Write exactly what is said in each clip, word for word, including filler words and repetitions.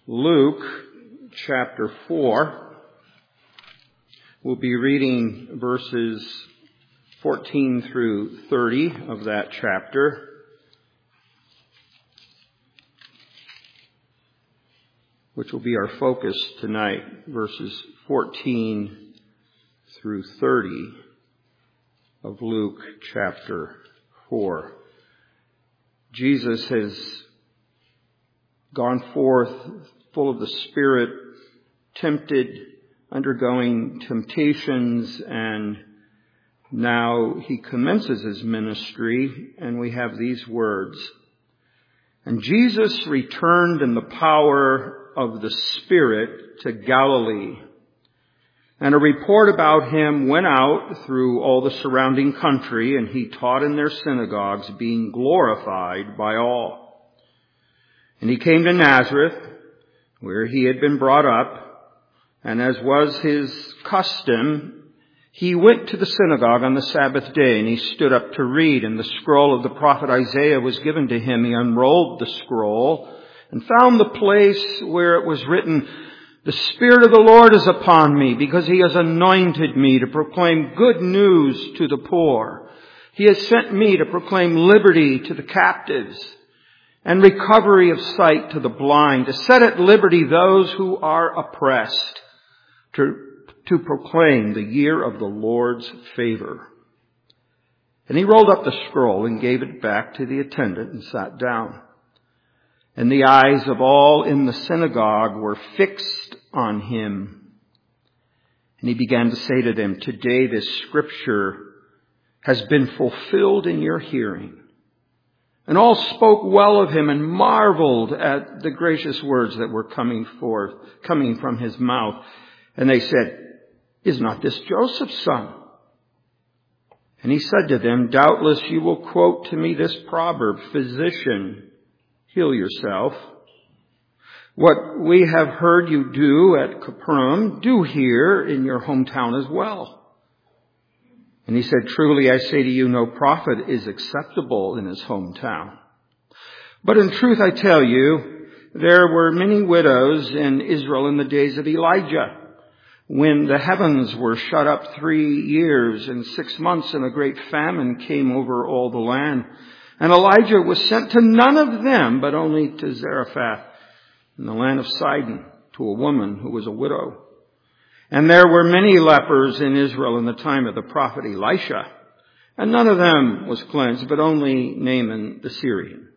Luke chapter four. We'll be reading verses fourteen through thirty of that chapter. Which will be our focus tonight, verses fourteen through thirty of Luke chapter four. Jesus has gone forth full of the Spirit, tempted, undergoing temptations, and now he commences his ministry, and we have these words. And Jesus returned in the power of the Spirit to Galilee, and a report about him went out through all the surrounding country, and he taught in their synagogues, being glorified by all. And he came to Nazareth, where he had been brought up, and as was his custom, he went to the synagogue on the Sabbath day, and he stood up to read, and the scroll of the prophet Isaiah was given to him. He unrolled the scroll and found the place where it was written, "The Spirit of the Lord is upon me, because he has anointed me to proclaim good news to the poor. He has sent me to proclaim liberty to the captives, and recovery of sight to the blind, to set at liberty those who are oppressed, to, to proclaim the year of the Lord's favor." And he rolled up the scroll and gave it back to the attendant and sat down. And the eyes of all in the synagogue were fixed on him. And he began to say to them, "Today this scripture has been fulfilled in your hearing." And all spoke well of him and marveled at the gracious words that were coming forth, coming from his mouth. And they said, "Is not this Joseph's son?" And he said to them, "Doubtless you will quote to me this proverb, 'Physician, heal yourself. What we have heard you do at Capernaum, do here in your hometown as well." And he said, "Truly I say to you, no prophet is acceptable in his hometown. But in truth I tell you, there were many widows in Israel in the days of Elijah, when the heavens were shut up three years and six months, and a great famine came over all the land. And Elijah was sent to none of them, but only to Zarephath in the land of Sidon, to a woman who was a widow. And there were many lepers in Israel in the time of the prophet Elisha, and none of them was cleansed, but only Naaman the Syrian."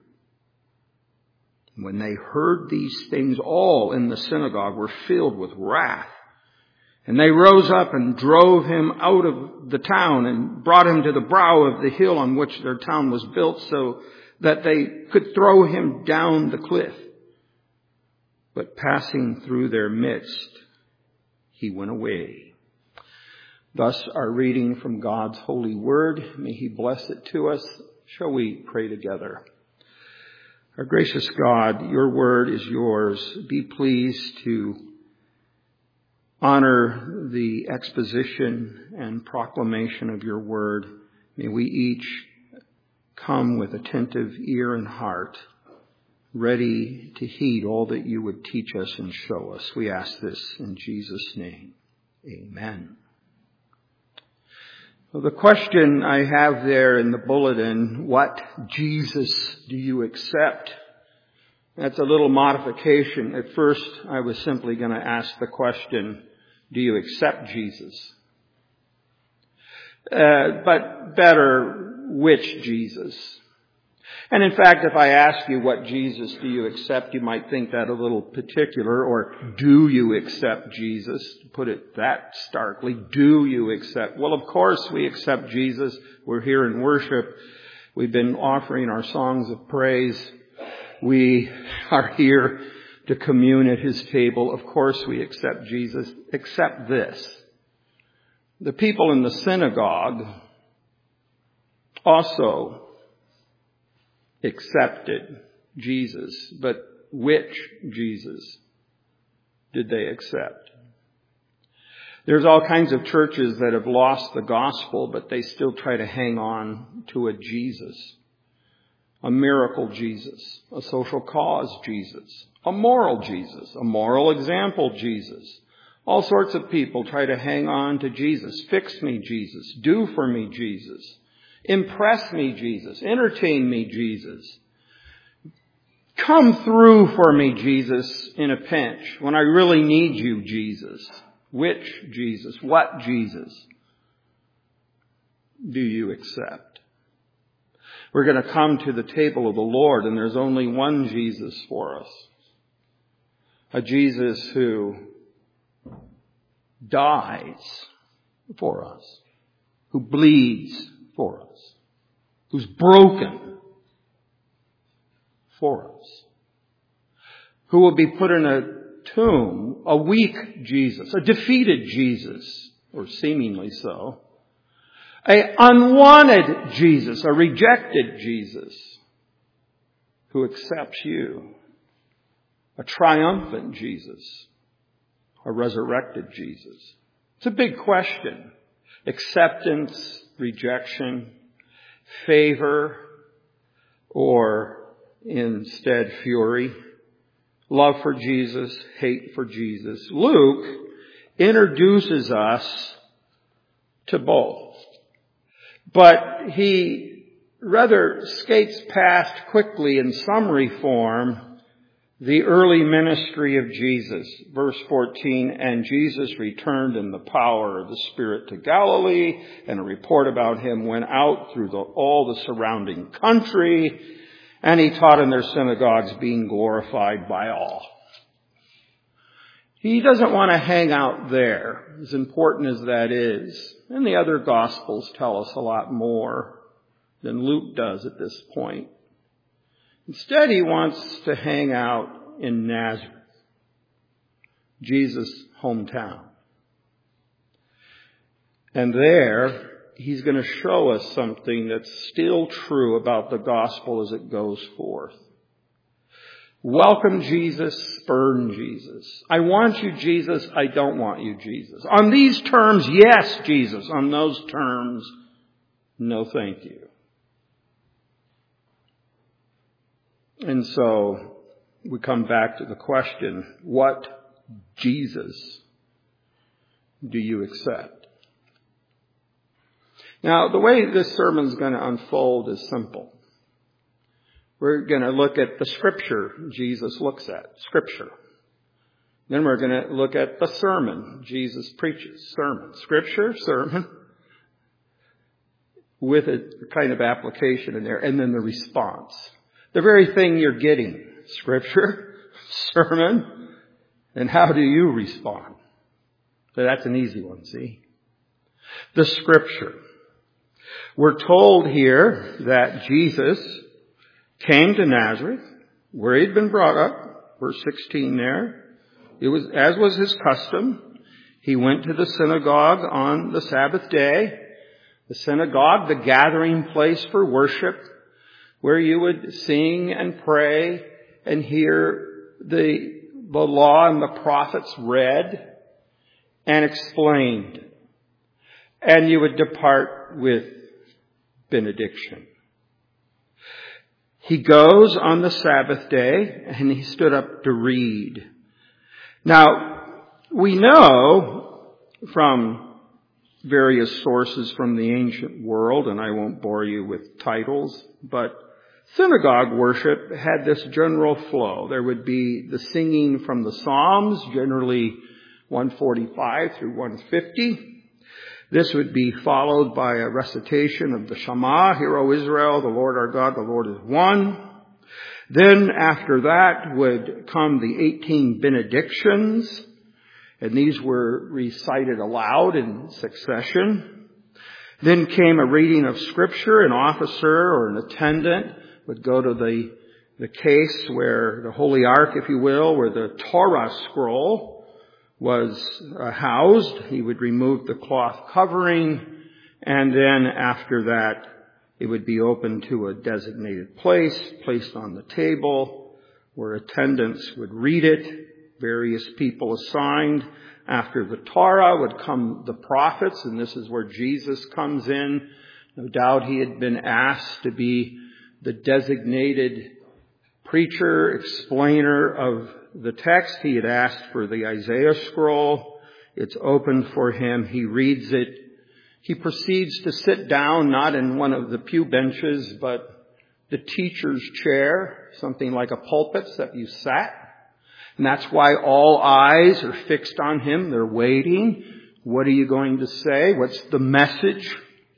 When they heard these things, all in the synagogue were filled with wrath. And they rose up and drove him out of the town and brought him to the brow of the hill on which their town was built, so that they could throw him down the cliff. But passing through their midst, he went away. Thus our reading from God's holy word. May he bless it to us. Shall we pray together? Our gracious God, your word is yours. Be pleased to honor the exposition and proclamation of your word. May we each come with attentive ear and heart, ready to heed all that you would teach us and show us. We ask this in Jesus' name. Amen. Well, the question I have there in the bulletin, what Jesus do you accept? That's a little modification. At first, I was simply going to ask the question, do you accept Jesus? Uh, but better, which Jesus? And in fact, if I ask you what Jesus do you accept, you might think that a little particular, or do you accept Jesus? To put it that starkly, do you accept? Well, of course we accept Jesus. We're here in worship. We've been offering our songs of praise. We are here to commune at his table. Of course we accept Jesus, except this. The people in the synagogue also accepted Jesus, but which Jesus did they accept? There's all kinds of churches that have lost the gospel, but they still try to hang on to a Jesus. a miracle Jesus, a social cause Jesus, a moral Jesus, a moral example Jesus. All sorts of people try to hang on to Jesus. Fix me, Jesus. Do for me, Jesus. Impress me, Jesus. Entertain me, Jesus. Come through for me, Jesus, in a pinch, when I really need you, Jesus. Which Jesus? What Jesus do you accept? We're going to come to the table of the Lord, and there's only one Jesus for us. A Jesus who dies for us, who bleeds for us, who's broken for us, who will be put in a tomb, a weak Jesus, a defeated Jesus, or seemingly so, a unwanted Jesus, a rejected Jesus, who accepts you, a triumphant Jesus, a resurrected Jesus. It's a big question. Acceptance, rejection, favor, or instead fury. Love for Jesus, hate for Jesus. Luke introduces us to both. But he rather skates past quickly in summary form the early ministry of Jesus. Verse fourteen, and Jesus returned in the power of the Spirit to Galilee, and a report about him went out through the, all the surrounding country, and he taught in their synagogues, being glorified by all. He doesn't want to hang out there, as important as that is. And the other Gospels tell us a lot more than Luke does at this point. Instead, he wants to hang out in Nazareth, Jesus' hometown. And there, he's going to show us something that's still true about the gospel as it goes forth. Welcome Jesus, spurn Jesus. I want you, Jesus. I don't want you, Jesus. On these terms, yes, Jesus. On those terms, no thank you. And so we come back to the question, what Jesus do you accept? Now, the way this sermon is going to unfold is simple. We're going to look at the scripture Jesus looks at, scripture. Then we're going to look at the sermon Jesus preaches, sermon. Scripture, sermon, with a kind of application in there, and then the response. The very thing you're getting, scripture, sermon, and how do you respond? So that's an easy one, see? The scripture. We're told here that Jesus came to Nazareth, where he'd been brought up, verse sixteen there. It was, as was his custom, he went to the synagogue on the Sabbath day. The synagogue, the gathering place for worship, where you would sing and pray and hear the, the law and the prophets read and explained. And you would depart with benediction. He goes on the Sabbath day and he stood up to read. Now, we know from various sources from the ancient world, and I won't bore you with titles, but synagogue worship had this general flow. There would be the singing from the Psalms, generally one forty-five through one fifty. This would be followed by a recitation of the Shema, Hear, O Israel, the Lord our God, the Lord is one. Then after that would come the eighteen benedictions, and these were recited aloud in succession. Then came a reading of Scripture. An officer or an attendant would go to the, the case where the Holy Ark, if you will, where the Torah scroll was uh, housed. He would remove the cloth covering, and then after that, it would be opened to a designated place, placed on the table, where attendants would read it, various people assigned. After the Torah would come the prophets, and this is where Jesus comes in. No doubt he had been asked to be the designated preacher, explainer of the text. He had asked for the Isaiah scroll. It's open for him. He reads it. He proceeds to sit down, not in one of the pew benches, but the teacher's chair, something like a pulpit that you sat. And that's why all eyes are fixed on him. They're waiting. What are you going to say? What's the message?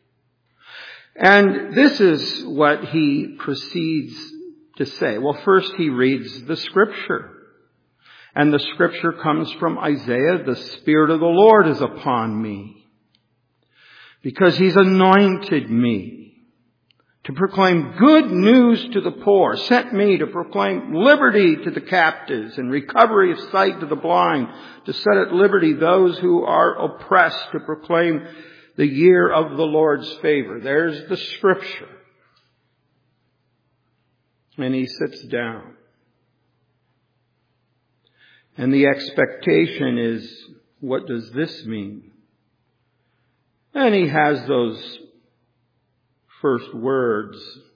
And this is what he proceeds to say. Well, first he reads the scripture. And the scripture comes from Isaiah. The Spirit of the Lord is upon me, because he's anointed me to proclaim good news to the poor, sent me to proclaim liberty to the captives and recovery of sight to the blind, to set at liberty those who are oppressed, to proclaim the year of the Lord's favor. There's the scripture. And he sits down. And the expectation is, what does this mean? And he has those first words.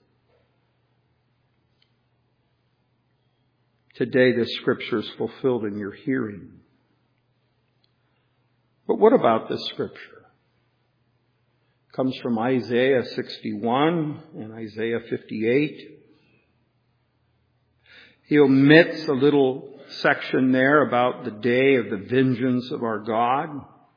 Today this scripture is fulfilled in your hearing. But what about this scripture? It comes from Isaiah sixty-one and Isaiah fifty-eight. He omits a little section there about the day of the vengeance of our God.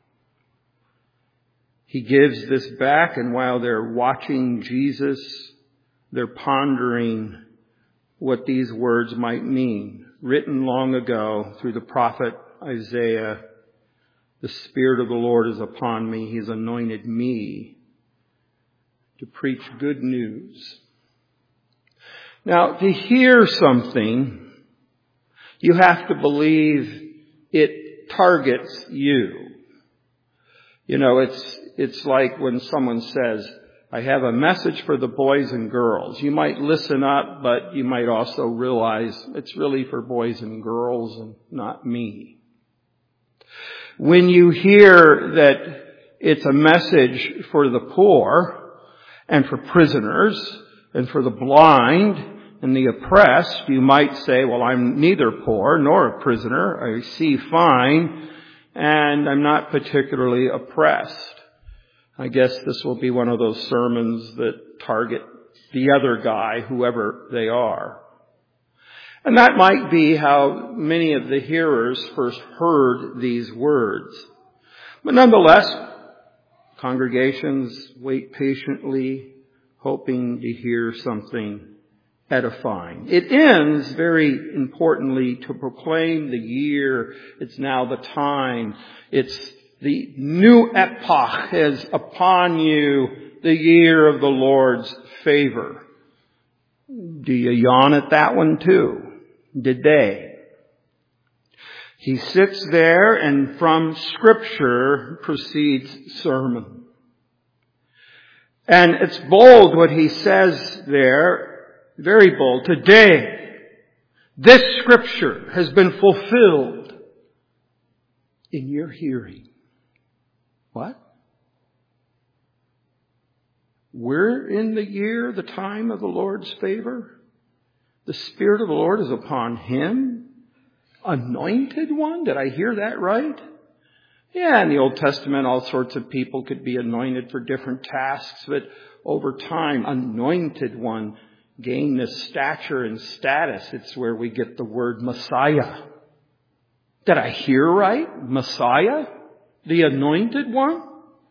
He gives this back, and while they're watching Jesus, they're pondering what these words might mean. Written long ago through the prophet Isaiah, the Spirit of the Lord is upon me. He has anointed me to preach good news. Now, to hear something, you have to believe it targets you. You know, it's it's like when someone says, I have a message for the boys and girls. You might listen up, but you might also realize it's really for boys and girls and not me. When you hear that it's a message for the poor and for prisoners and for the blind and the oppressed, you might say, well, I'm neither poor nor a prisoner. I see fine, and I'm not particularly oppressed. I guess this will be one of those sermons that target the other guy, whoever they are. And that might be how many of the hearers first heard these words. But nonetheless, congregations wait patiently, hoping to hear something edifying. It ends, very importantly, to proclaim the year. It's now the time. It's the new epoch is upon you, the year of the Lord's favor. Do you yawn at that one too? Did they? He sits there, and from Scripture proceeds sermon. And it's bold what he says there, very bold. Today, this Scripture has been fulfilled in your hearing. What? We're in the year, the time of the Lord's favor. The Spirit of the Lord is upon him. Anointed one? Did I hear that right? Yeah, in the Old Testament, all sorts of people could be anointed for different tasks, but over time, anointed one gained this stature and status. It's where we get the word Messiah. Did I hear right? Messiah? The anointed one?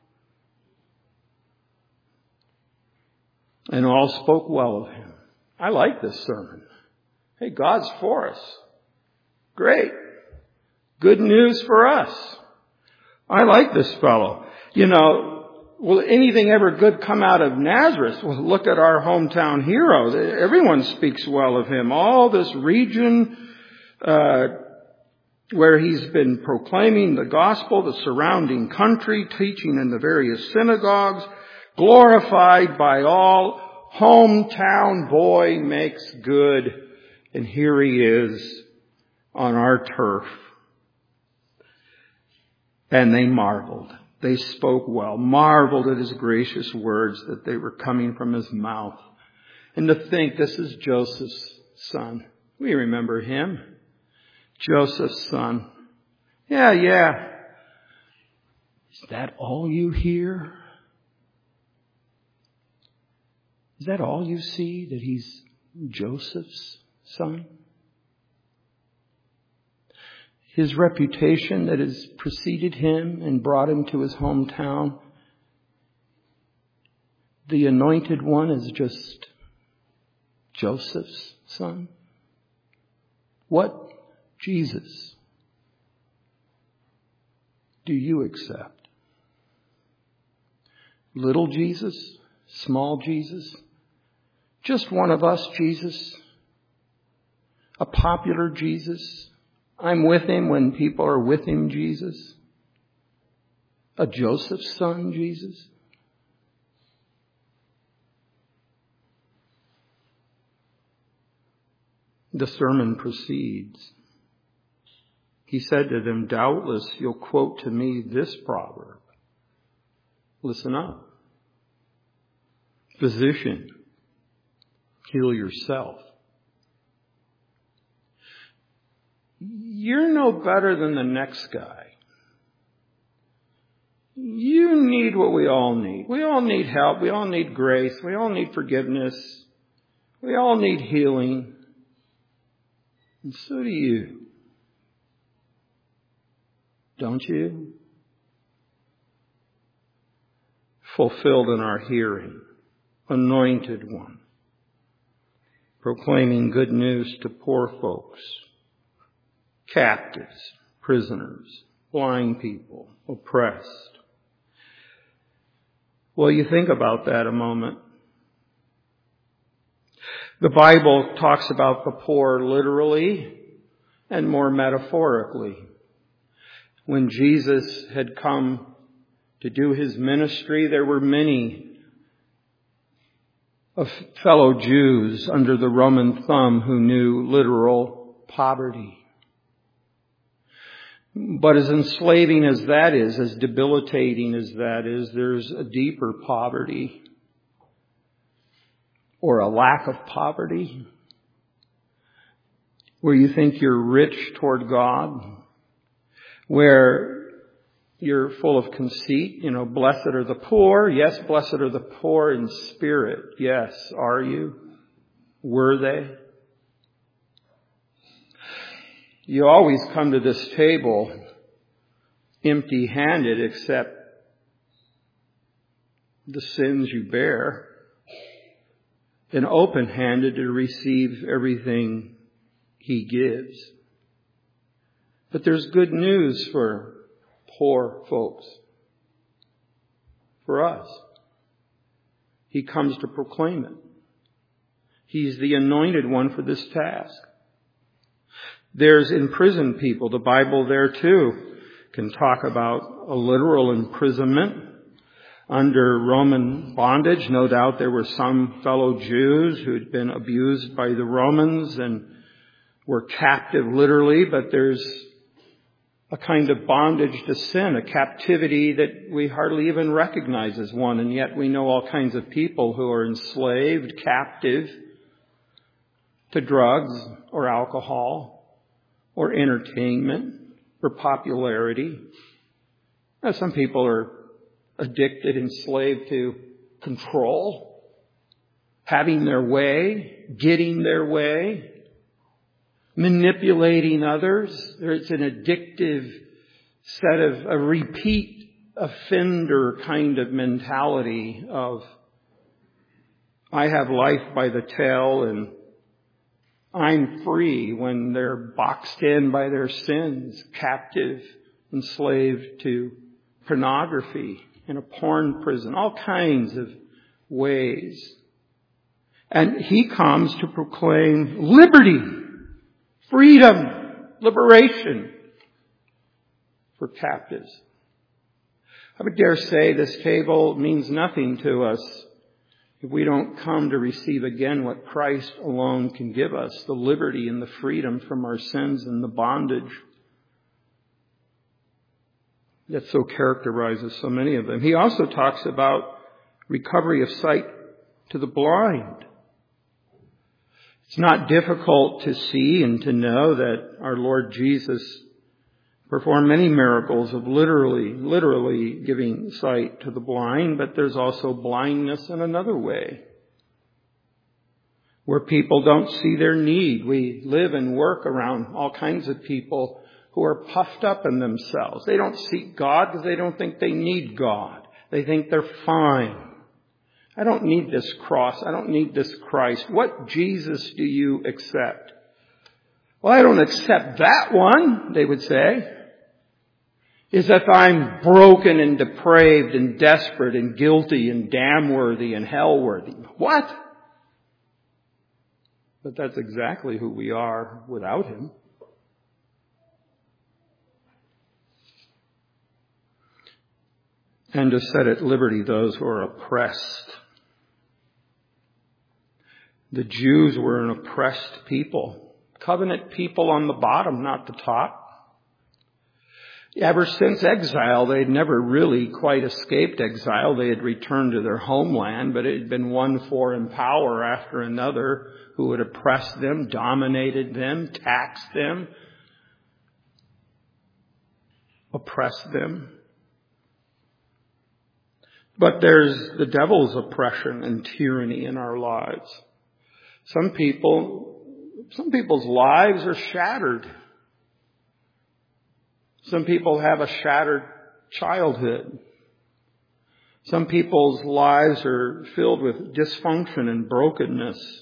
And all spoke well of him. I like this sermon. Hey, God's for us. Great. Good news for us. I like this fellow. You know, will anything ever good come out of Nazareth? Well, look at our hometown hero. Everyone speaks well of him. All this region, uh, where he's been proclaiming the gospel, the surrounding country, teaching in the various synagogues, glorified by all. Hometown boy makes good. And here he is on our turf. And they marveled. They spoke well, marveled at his gracious words that they were coming from his mouth. And to think this is Joseph's son. We remember him. Joseph's son. Yeah, yeah. Is that all you hear? Is that all you see, that he's Joseph's son? His reputation that has preceded him and brought him to his hometown. The anointed one is just Joseph's son. What Jesus do you accept? Little Jesus? Small Jesus? Just one of us Jesus? A popular Jesus? I'm with him when people are with him Jesus? A Joseph's son Jesus? The sermon proceeds. He said to them, doubtless you'll quote to me this proverb. Listen up. Physician, heal yourself. You're no better than the next guy. You need what we all need. We all need help. We all need grace. We all need forgiveness. We all need healing. And so do you. Don't you? Fulfilled in our hearing. Anointed one. Proclaiming good news to poor folks. Captives. Prisoners. Blind people. Oppressed. Well, you think about that a moment. The Bible talks about the poor literally and more metaphorically. When Jesus had come to do his ministry, there were many of fellow Jews under the Roman thumb who knew literal poverty. But as enslaving as that is, as debilitating as that is, there's a deeper poverty. Or a lack of poverty, where you think you're rich toward God, where you're full of conceit. You know, blessed are the poor. Yes, blessed are the poor in spirit. Yes, are you? Were they? You always come to this table empty-handed, except the sins you bear. And open-handed to receive everything he gives. But there's good news for poor folks. For us. He comes to proclaim it. He's the anointed one for this task. There's imprisoned people. The Bible there too can talk about a literal imprisonment. Under Roman bondage, no doubt there were some fellow Jews who'd been abused by the Romans and were captive literally, but there's a kind of bondage to sin, a captivity that we hardly even recognize as one, and yet we know all kinds of people who are enslaved, captive to drugs or alcohol or entertainment or popularity. Now, some people are addicted, enslaved to control, having their way, getting their way, manipulating others. There's an addictive set of a repeat offender kind of mentality of, I have life by the tail and I'm free, when they're boxed in by their sins, captive, enslaved to pornography, in a porn prison, all kinds of ways. And he comes to proclaim liberty, freedom, liberation for captives. I would dare say this table means nothing to us if we don't come to receive again what Christ alone can give us, the liberty and the freedom from our sins and the bondage that so characterizes so many of them. He also talks about recovery of sight to the blind. It's not difficult to see and to know that our Lord Jesus performed many miracles of literally, literally giving sight to the blind, but there's also blindness in another way, where people don't see their need. We live and work around all kinds of people who are puffed up in themselves. They don't seek God because they don't think they need God. They think they're fine. I don't need this cross. I don't need this Christ. What Jesus do you accept? Well, I don't accept that one, they would say. Is if I'm broken and depraved and desperate and guilty and damn-worthy and hell-worthy. What? But that's exactly who we are without Him. And to set at liberty those who are oppressed. The Jews were an oppressed people. Covenant people on the bottom, not the top. Ever since exile, they had never really quite escaped exile. They had returned to their homeland, but it had been one foreign power after another who had oppressed them, dominated them, taxed them, oppressed them. But there's the devil's oppression and tyranny in our lives. Some people, some people's lives are shattered. Some people have a shattered childhood. Some people's lives are filled with dysfunction and brokenness.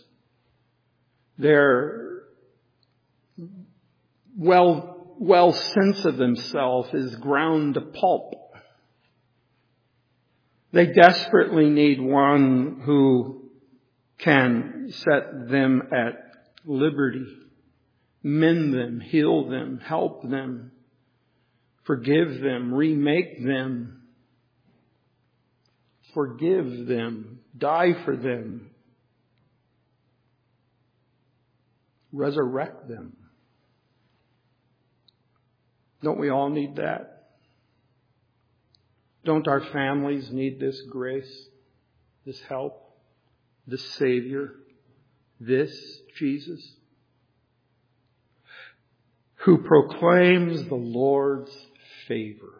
Their well, well sense of themselves is ground to pulp. They desperately need one who can set them at liberty, mend them, heal them, help them, forgive them, remake them, forgive them, die for them, resurrect them. Don't we all need that? Don't our families need this grace, this help, this Savior, this Jesus, who proclaims the Lord's favor?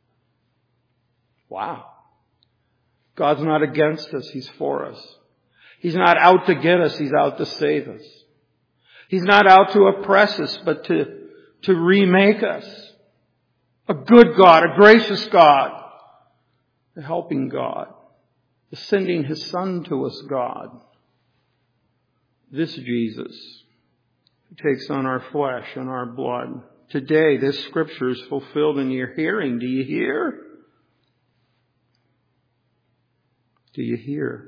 Wow. God's not against us, He's for us. He's not out to get us, He's out to save us. He's not out to oppress us, but to, to remake us. A good God, a gracious God, a helping God, a sending His Son to us God. This Jesus, who takes on our flesh and our blood. Today, this scripture is fulfilled in your hearing. Do you hear? Do you hear?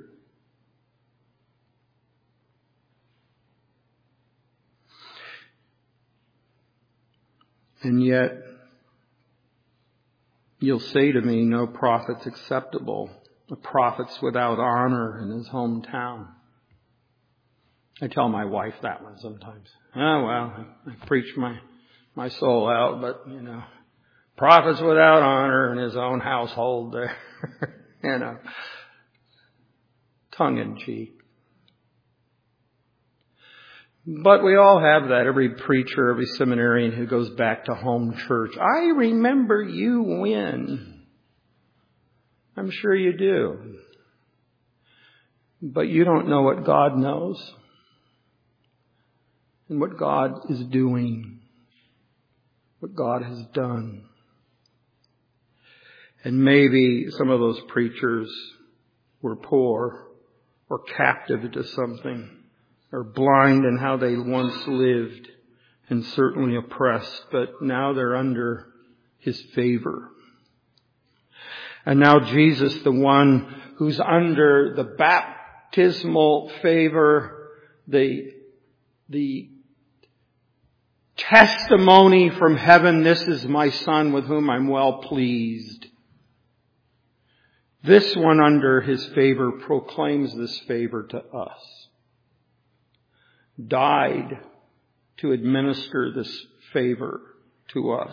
And yet, you'll say to me, no prophet's acceptable. A prophet's without honor in his hometown. I tell my wife that one sometimes. Oh, well, I preach my, my soul out, but, you know, prophet's without honor in his own household there. You know, tongue in cheek. But we all have that. Every preacher, every seminarian who goes back to home church. I remember you when. I'm sure you do. But you don't know what God knows and what God is doing, what God has done. And maybe some of those preachers were poor or captive to something, or blind in how they once lived, and certainly oppressed, but now they're under His favor. And now Jesus, the one who's under the baptismal favor, the, the testimony from heaven, this is my Son with whom I'm well pleased. This one under His favor proclaims this favor to us. Died to administer this favor to us.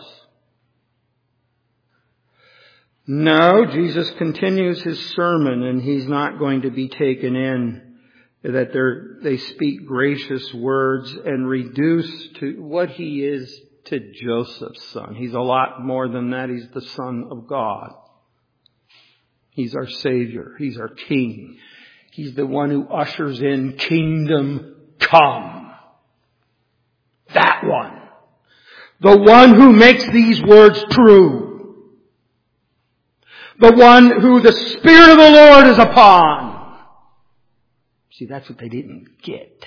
No, Jesus continues His sermon, and He's not going to be taken in that they're, they speak gracious words and reduce to what he is to Joseph's son. He's a lot more than that. He's the Son of God. He's our Savior. He's our King. He's the one who ushers in kingdom come. That one. The one who makes these words true. The one who the Spirit of the Lord is upon. See, that's what they didn't get.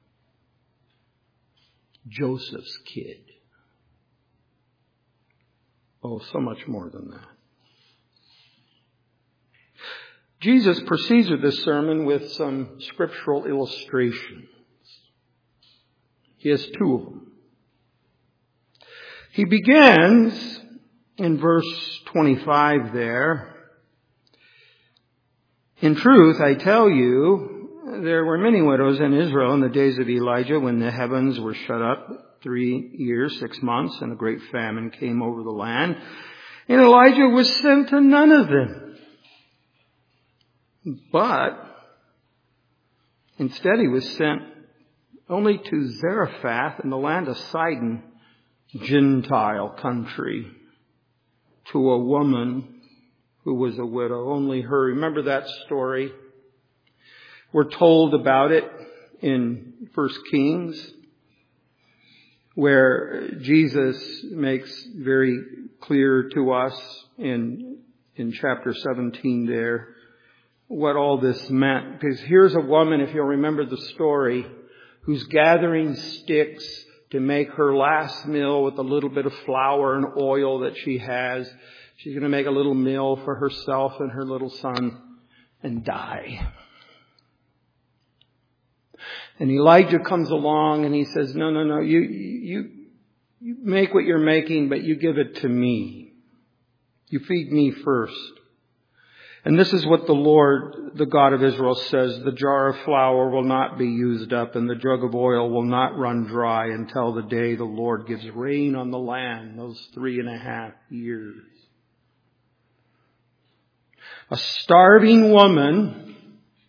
Joseph's kid. Oh, so much more than that. Jesus proceeds with this sermon with some scriptural illustrations. He has two of them. He begins in verse twenty-five there. In truth, I tell you, there were many widows in Israel in the days of Elijah when the heavens were shut up three years, six months, and a great famine came over the land. And Elijah was sent to none of them. But instead he was sent only to Zarephath in the land of Sidon, Gentile country, to a woman who was a widow, only her. Remember that story? We're told about it in First Kings, where Jesus makes very clear to us in, in chapter seventeen there what all this meant. Because here's a woman, if you'll remember the story, who's gathering sticks to make her last meal with a little bit of flour and oil that she has. She's going to make a little meal for herself and her little son and die. And Elijah comes along and he says, no, no, no, you, you, you make what you're making, but you give it to me. You feed me first. And this is what the Lord, the God of Israel, says: the jar of flour will not be used up, and the jug of oil will not run dry until the day the Lord gives rain on the land, those three and a half years. A starving woman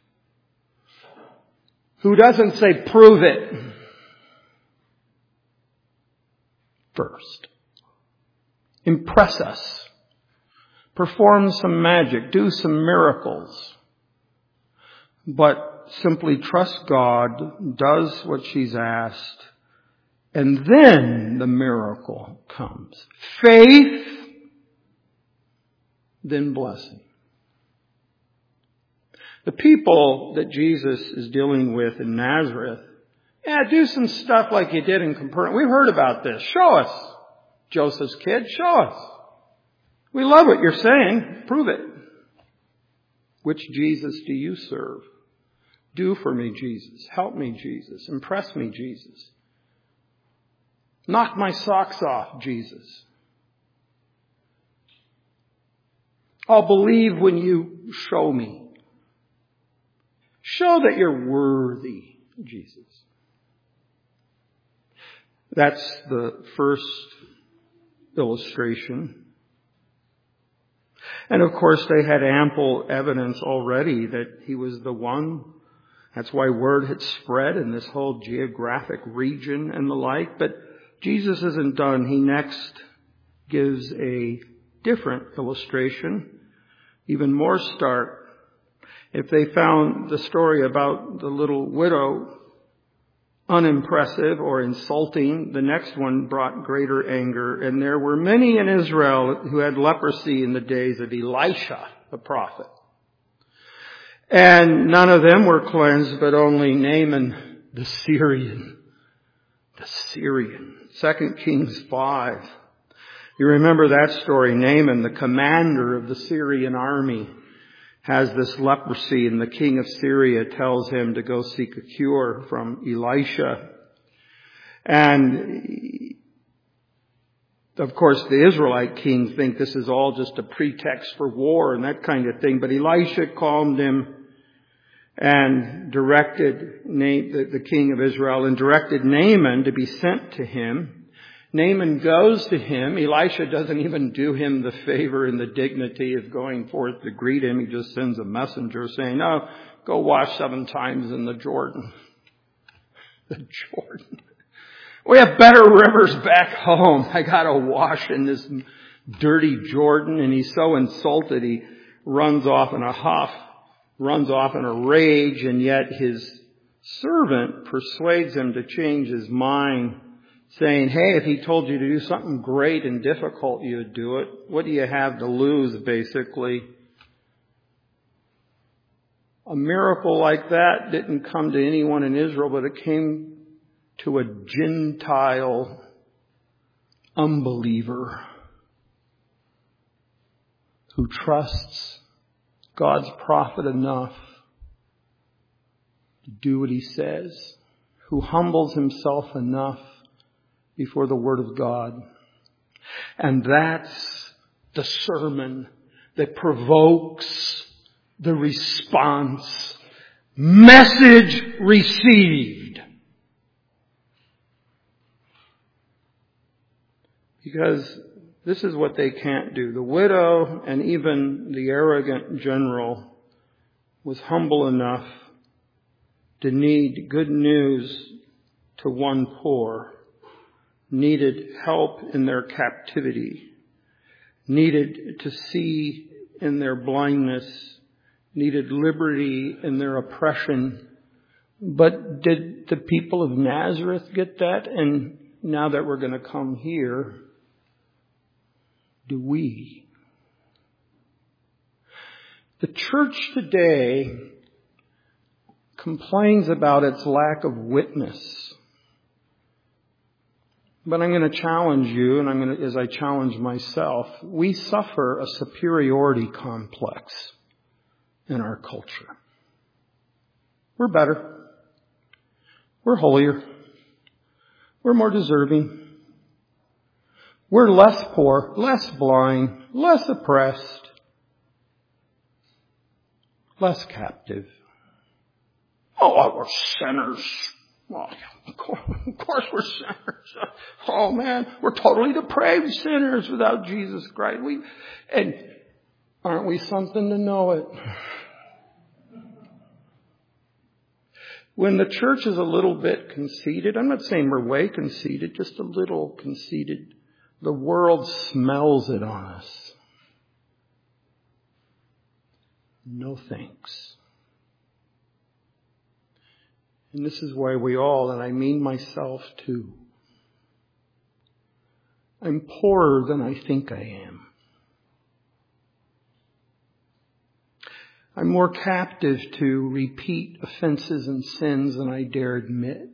who doesn't say, prove it first. Impress us. Perform some magic. Do some miracles. But simply trust God, does what she's asked, and then the miracle comes. Faith, then blessing. The people that Jesus is dealing with in Nazareth, yeah, do some stuff like you did in Capernaum. We've heard about this. Show us, Joseph's kid. Show us. We love what you're saying. Prove it. Which Jesus do you serve? Do for me, Jesus. Help me, Jesus. Impress me, Jesus. Knock my socks off, Jesus. I'll believe when you show me. Show that you're worthy, Jesus. That's the first illustration. And of course, they had ample evidence already that he was the one. That's why word had spread in this whole geographic region and the like. But Jesus isn't done. He next gives a different illustration, even more stark. If they found the story about the little widow unimpressive or insulting, the next one brought greater anger. And there were many in Israel who had leprosy in the days of Elisha, the prophet. And none of them were cleansed, but only Naaman the Syrian. The Syrian. Second Kings five. You remember that story. Naaman, the commander of the Syrian army, has this leprosy, and the king of Syria tells him to go seek a cure from Elisha. And of course, the Israelite kings think this is all just a pretext for war and that kind of thing. But Elisha calmed him and directed the king of Israel and directed Naaman to be sent to him. Naaman goes to him. Elisha doesn't even do him the favor and the dignity of going forth to greet him. He just sends a messenger saying, "Oh, go wash seven times in the Jordan. The Jordan. We have better rivers back home. I gotta wash in this dirty Jordan. And he's so insulted he runs off in a huff, runs off in a rage, and yet his servant persuades him to change his mind, saying, hey, if he told you to do something great and difficult, you'd do it. What do you have to lose, basically? A miracle like that didn't come to anyone in Israel, but it came to a Gentile unbeliever who trusts God's prophet enough to do what he says, who humbles himself enough before the Word of God. And that's the sermon that provokes the response. Message received. Because this is what they can't do. The widow and even the arrogant general was humble enough to need good news to one poor, needed help in their captivity, needed to see in their blindness, needed liberty in their oppression. But did the people of Nazareth get that? And now that we're going to come here, do we? The church today complains about its lack of witness. But I'm going to challenge you, and I'm going to, as I challenge myself, we suffer a superiority complex in our culture. We're better. We're holier. We're more deserving. We're less poor, less blind, less oppressed, less captive. Oh, we're sinners. Well, of course we're sinners. Oh man, we're totally depraved sinners without Jesus Christ. We, and aren't we something to know it? When the church is a little bit conceited, I'm not saying we're way conceited, just a little conceited, the world smells it on us. No thanks. And this is why we all, and I mean myself too, I'm poorer than I think I am. I'm more captive to repeat offenses and sins than I dare admit.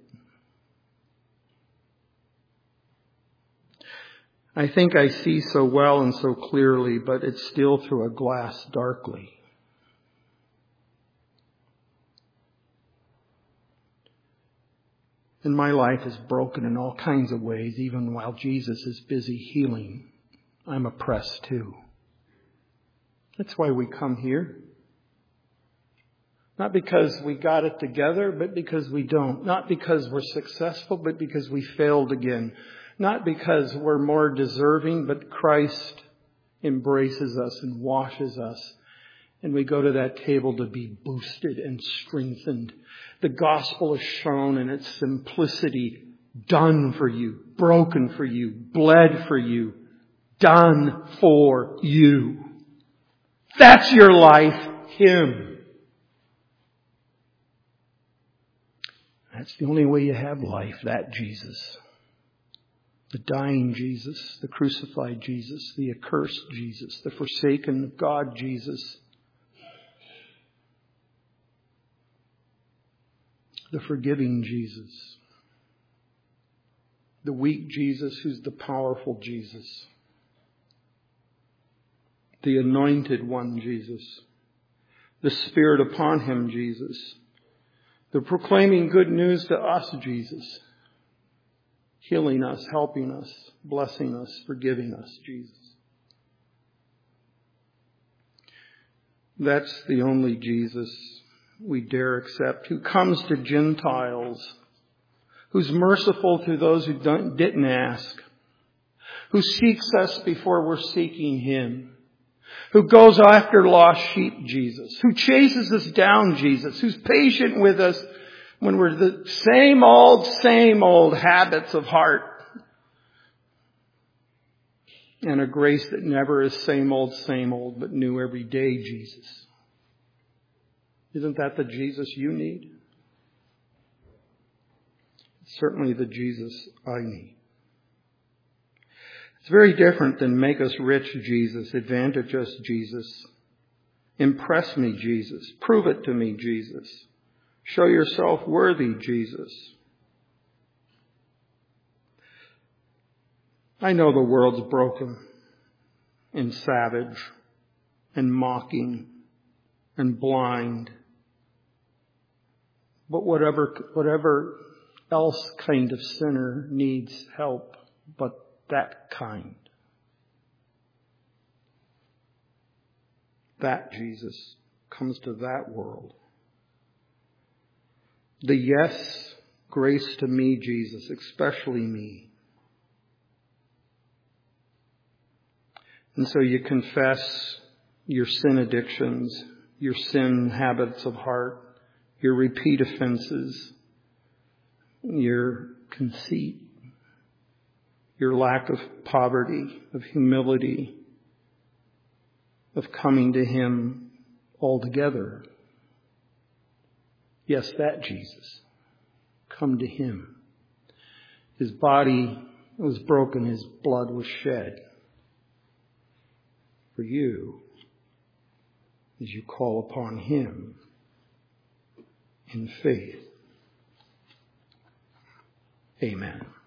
I think I see so well and so clearly, but it's still through a glass darkly. And my life is broken in all kinds of ways, even while Jesus is busy healing. I'm oppressed too. That's why we come here. Not because we got it together, but because we don't. Not because we're successful, but because we failed again. Not because we're more deserving, but Christ embraces us and washes us. And we go to that table to be boosted and strengthened. The gospel is shown in its simplicity. Done for you, broken for you, bled for you, done for you. That's your life, Him. That's the only way you have life, that Jesus. The dying Jesus, the crucified Jesus, the accursed Jesus, the forsaken of God Jesus, the forgiving Jesus, the weak Jesus who's the powerful Jesus, the anointed one Jesus, the Spirit upon Him Jesus, the proclaiming good news to us Jesus, healing us, helping us, blessing us, forgiving us Jesus. That's the only Jesus we dare accept, who comes to Gentiles, who's merciful to those who don't, didn't ask, who seeks us before we're seeking Him, who goes after lost sheep, Jesus, who chases us down, Jesus, who's patient with us when we're the same old, same old habits of heart. And a grace that never is same old, same old, but new every day, Jesus. Isn't that the Jesus you need? Certainly the Jesus I need. It's very different than make us rich, Jesus, advantage us, Jesus. Impress me, Jesus. Prove it to me, Jesus. Show yourself worthy, Jesus. I know the world's broken and savage and mocking and blind. But whatever, whatever else kind of sinner needs help, but that kind. That Jesus comes to that world. The yes, grace to me, Jesus, especially me. And so you confess your sin addictions, your sin habits of heart, your repeat offenses, your conceit, your lack of poverty, of humility, of coming to Him altogether. Yes, that Jesus. Come to Him. His body was broken, His blood was shed for you as you call upon Him in faith. Amen.